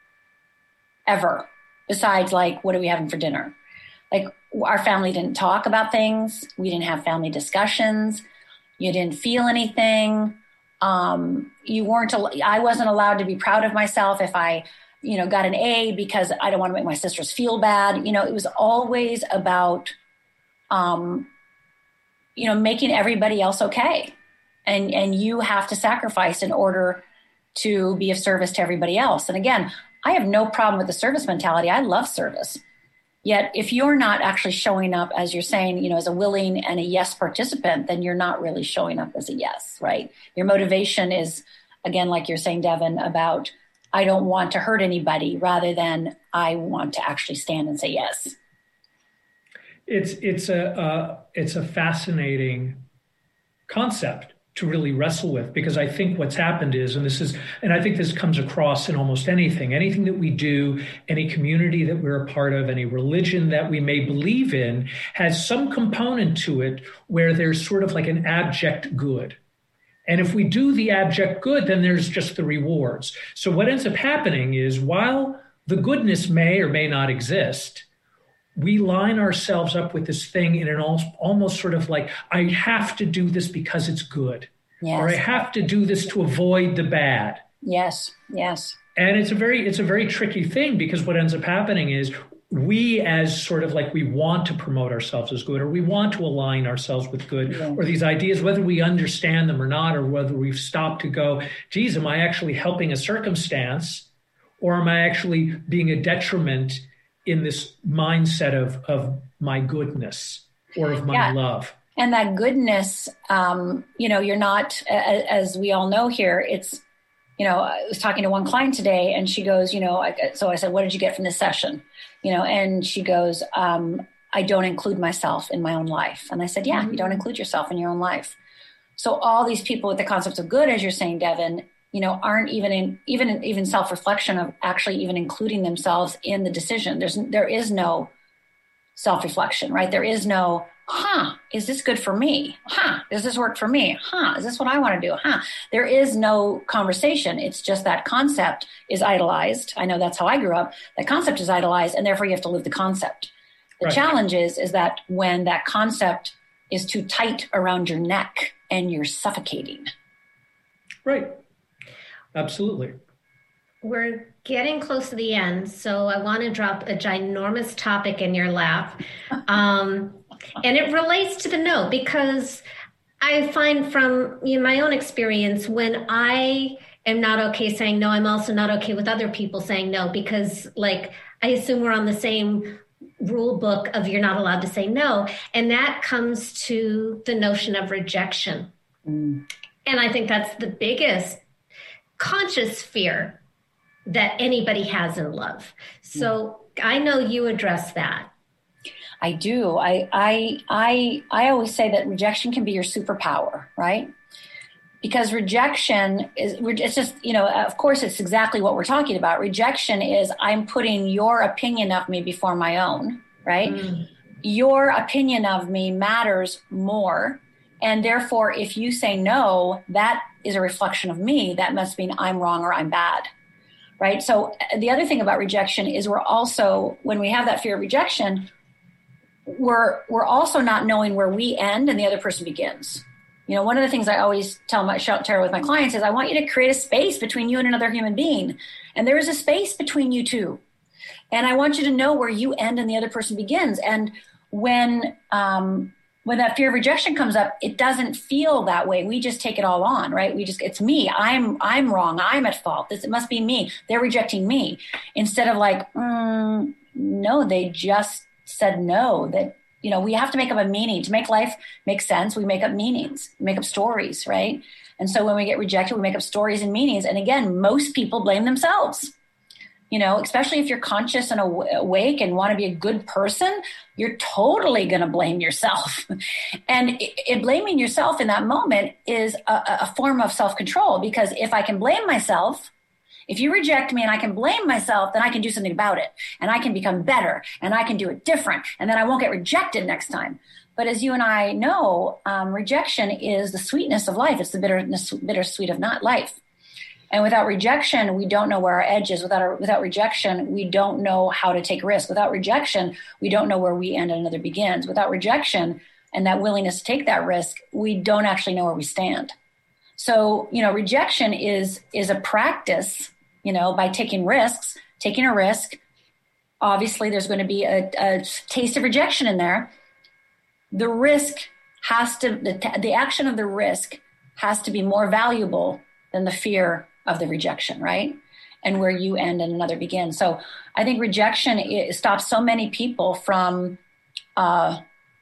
ever, besides like, what are we having for dinner? Like our family didn't talk about things. We didn't have family discussions. You didn't feel anything. Um, you weren't, I wasn't allowed to be proud of myself if I, you know, got an A because I don't want to make my sisters feel bad. You know, it was always about, Um, you know, making everybody else okay. And, and you have to sacrifice in order to be of service to everybody else. And again, I have no problem with the service mentality. I love service. Yet if you're not actually showing up, as you're saying, you know, as a willing and a yes participant, then you're not really showing up as a yes, right? Your motivation is, again, like you're saying, Devin, about I don't want to hurt anybody rather than I want to actually stand and say yes. It's it's a uh, it's a fascinating concept to really wrestle with, because I think what's happened is, and this is, and I think this comes across in almost anything, anything that we do, any community that we're a part of, any religion that we may believe in, has some component to it where there's sort of like an abject good. And if we do the abject good, then there's just the rewards. So what ends up happening is, while the goodness may or may not exist, we line ourselves up with this thing in an almost sort of like, I have to do this because it's good. Yes. Or I have to do this to avoid the bad. Yes, yes. And it's a very, it's a very tricky thing, because what ends up happening is we, as sort of like, we want to promote ourselves as good, or we want to align ourselves with good, yeah. or these ideas, whether we understand them or not, or whether we've stopped to go, geez, am I actually helping a circumstance, or am I actually being a detriment in this mindset of, of my goodness or of my yeah. love? And that goodness, um, you know, you're not, as we all know here, it's, you know, I was talking to one client today, and she goes, you know, I, so I said, what did you get from this session? You know, and she goes, um, I don't include myself in my own life. And I said, yeah, mm-hmm. you don't include yourself in your own life. So all these people with the concepts of good, as you're saying, Devin, you know, aren't even in, even, in, even self-reflection of actually even including themselves in the decision. There's, there is no self-reflection, right? There is no, huh, is this good for me? Huh, does this work for me? Huh, is this what I want to do? Huh, there is no conversation. It's just that concept is idolized. I know that's how I grew up. That concept is idolized, and therefore you have to live the concept. The right. challenge is, is that when that concept is too tight around your neck and you're suffocating. Right. Absolutely. We're getting close to the end, so I want to drop a ginormous topic in your lap. Um, And it relates to the no, because I find from you know, my own experience, when I am not okay saying no, I'm also not okay with other people saying no, because like I assume we're on the same rule book of you're not allowed to say no. And that comes to the notion of rejection. Mm. And I think that's the biggest conscious fear that anybody has in love. So mm. I know you address that. I do. I, I, I, I always say that rejection can be your superpower, right? Because rejection is, it's just, you know, of course, it's exactly what we're talking about. Rejection is I'm putting your opinion of me before my own, right? Mm. Your opinion of me matters more. And therefore, if you say no, that is a reflection of me. That must mean I'm wrong or I'm bad, right? So the other thing about rejection is we're also, when we have that fear of rejection, we're we're also not knowing where we end and the other person begins. You know, one of the things I always tell my share with my clients is I want you to create a space between you and another human being. And there is a space between you two. And I want you to know where you end and the other person begins. And when um, when that fear of rejection comes up, it doesn't feel that way. We just take it all on, right? We just, it's me. I'm I'm wrong. I'm at fault. This, it must be me. They're rejecting me. Instead of like, mm, no, they just said no. That, you know, we have to make up a meaning. To make life make sense, we make up meanings, we make up stories, right? And so when we get rejected, we make up stories and meanings. And again, most people blame themselves. You know, especially if you're conscious and awake and want to be a good person, you're totally going to blame yourself. And it, it, blaming yourself in that moment is a, a form of self-control, because if I can blame myself, if you reject me and I can blame myself, then I can do something about it and I can become better and I can do it different. And then I won't get rejected next time. But as you and I know, um, rejection is the sweetness of life. It's the bitterness, bittersweet of not life. And without rejection, we don't know where our edge is. Without, our, without rejection, we don't know how to take risks. Without rejection, we don't know where we end and another begins. Without rejection and that willingness to take that risk, we don't actually know where we stand. So, you know, rejection is is a practice, you know, by taking risks, taking a risk. Obviously, there's going to be a, a taste of rejection in there. The risk has to, the, the action of the risk has to be more valuable than the fear of the rejection, right? And where you end and another begins. So I think rejection it stops so many people from uh,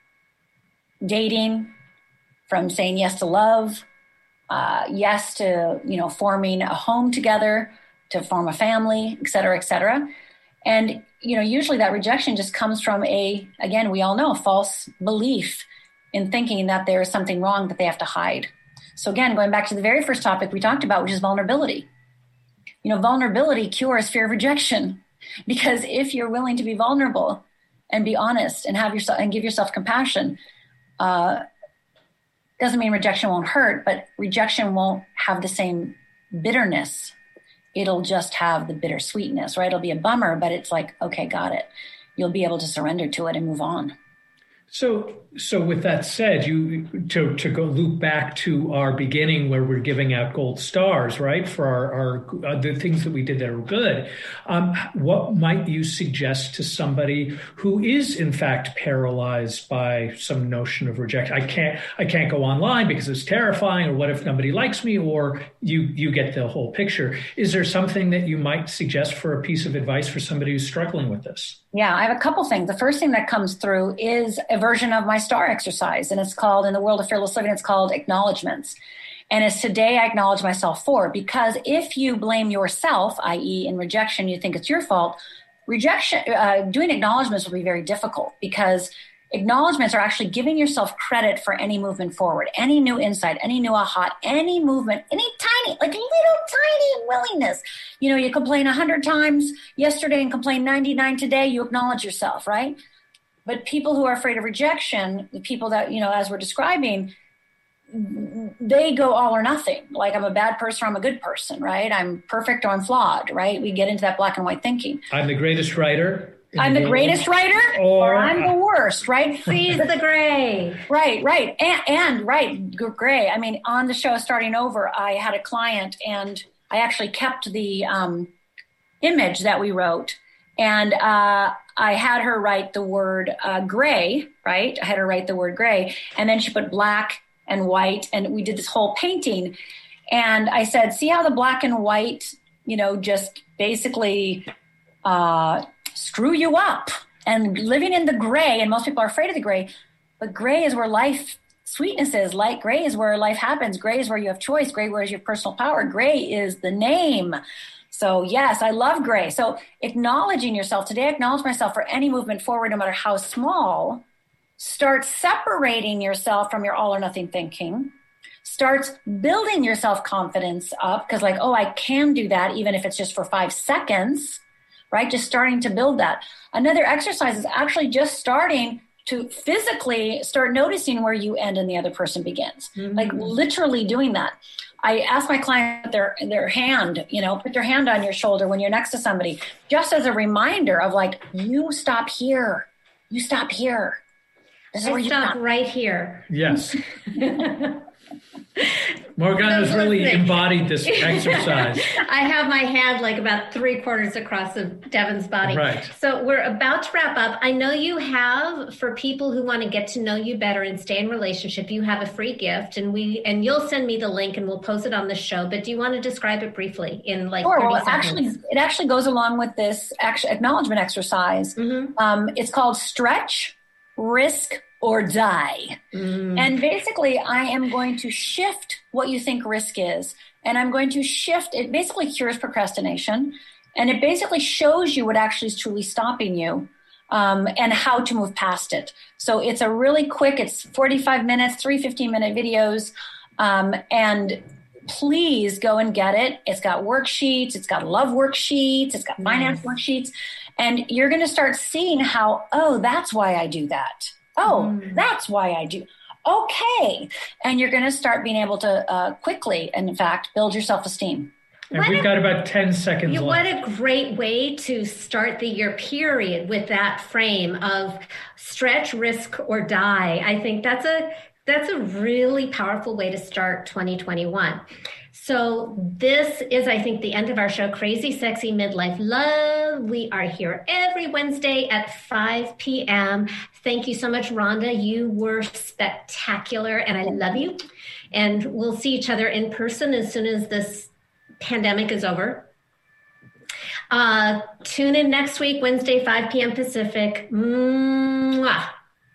dating, from saying yes to love, uh, yes to, you know, forming a home together, to form a family, et cetera, et cetera. And, you know, usually that rejection just comes from a, again, we all know, a false belief in thinking that there is something wrong that they have to hide. So again, going back to the very first topic we talked about, which is vulnerability. You know, vulnerability cures fear of rejection, because if you're willing to be vulnerable and be honest and have yourself and give yourself compassion, uh, doesn't mean rejection won't hurt, but rejection won't have the same bitterness. It'll just have the bittersweetness, right? It'll be a bummer, but it's like, okay, got it. You'll be able to surrender to it and move on. So, so with that said, you to to go loop back to our beginning where we're giving out gold stars, right, for our, our uh, the things that we did that are good. Um, what might you suggest to somebody who is in fact paralyzed by some notion of rejection? I can't I can't go online because it's terrifying, or what if nobody likes me, or you you get the whole picture. Is there something that you might suggest for a piece of advice for somebody who's struggling with this? Yeah, I have a couple things. The first thing that comes through is a version of my STAR exercise, and it's called, in the world of fearless living, it's called acknowledgments. And it's today I acknowledge myself for, because if you blame yourself, that is in rejection, you think it's your fault, rejection, uh, doing acknowledgments will be very difficult, because acknowledgments are actually giving yourself credit for any movement forward, any new insight, any new aha, any movement, any tiny, like little tiny willingness. You know, you complain a hundred times yesterday and complain ninety-nine today, you acknowledge yourself, right? But people who are afraid of rejection, the people that, you know, as we're describing, they go all or nothing. Like, I'm a bad person or I'm a good person, right? I'm perfect or I'm flawed, right? We get into that black and white thinking. I'm the greatest writer. I'm the greatest writer, or, or I'm the worst, right? Freeze the gray. Right, right. And, and right, gray. I mean, on the show Starting Over, I had a client, and I actually kept the um, image that we wrote. And uh, I had her write the word uh, gray, right? I had her write the word gray. And then she put black and white, and we did this whole painting. And I said, see how the black and white, you know, just basically uh, screw you up, and living in the gray, and most people are afraid of the gray, but gray is where life sweetness is. Light gray is where life happens. Gray is where you have choice. Gray where is your personal power. Gray is the name. So yes, I love gray. So acknowledging yourself today, acknowledge myself for any movement forward, no matter how small. Start separating yourself from your all or nothing thinking. Starts building your self-confidence up, because like, oh, I can do that, even if it's just for five seconds. Right? Just starting to build that. Another exercise is actually just starting to physically start noticing where you end and the other person begins. Mm-hmm. Like literally doing that. I ask my client their their hand, you know, put your hand on your shoulder when you're next to somebody, just as a reminder of like, you stop here. You stop here. This is I where you stop stop. right here. Yes. Morgana's So really listening. embodied this exercise. I have my hand like about three quarters across of Devin's body. Right. So we're about to wrap up. I know you have, for people who want to get to know you better and stay in relationship, you have a free gift, and we and you'll send me the link and we'll post it on the show. But do you want to describe it briefly in like Sure. thirty Well, seconds? actually, it actually goes along with this action, acknowledgement exercise. Mm-hmm. Um, it's called Stretch, Risk, or Die. Mm. And basically, I am going to shift what you think risk is. And I'm going to shift, it basically cures procrastination. And it basically shows you what actually is truly stopping you, um, and how to move past it. So it's a really quick, it's forty-five minutes, three fifteen-minute videos. Um, and please go and get it. It's got worksheets. It's got love worksheets. It's got finance Nice. worksheets. And you're going to start seeing how, oh, that's why I do that. Oh, Mm. that's why I do. Okay. And you're going to start being able to uh, quickly, and in fact, build your self-esteem. And What we've a- got about ten seconds Yeah, left. what a great way to start the year period, with that frame of stretch, risk, or die. I think that's a that's a really powerful way to start twenty twenty-one. So this is, I think, the end of our show, Crazy Sexy Midlife Love. We are here every Wednesday at five p.m. Thank you so much, Rhonda. You were spectacular, and I love you. And we'll see each other in person as soon as this pandemic is over. Uh, tune in next week, Wednesday, five p.m. Pacific. Mwah.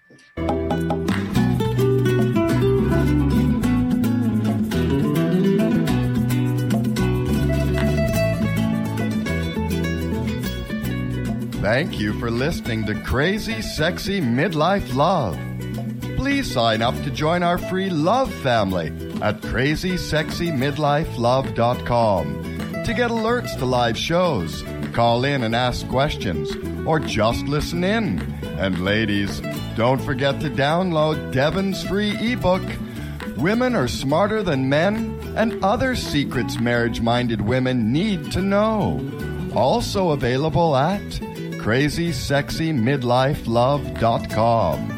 Thank you for listening to Crazy Sexy Midlife Love. Please sign up to join our free love family at crazy sexy midlife love dot com to get alerts to live shows, call in and ask questions, or just listen in. And ladies, don't forget to download Devin's free ebook, Women Are Smarter Than Men and Other Secrets Marriage-Minded Women Need to Know. Also available at crazy sexy midlife love dot com.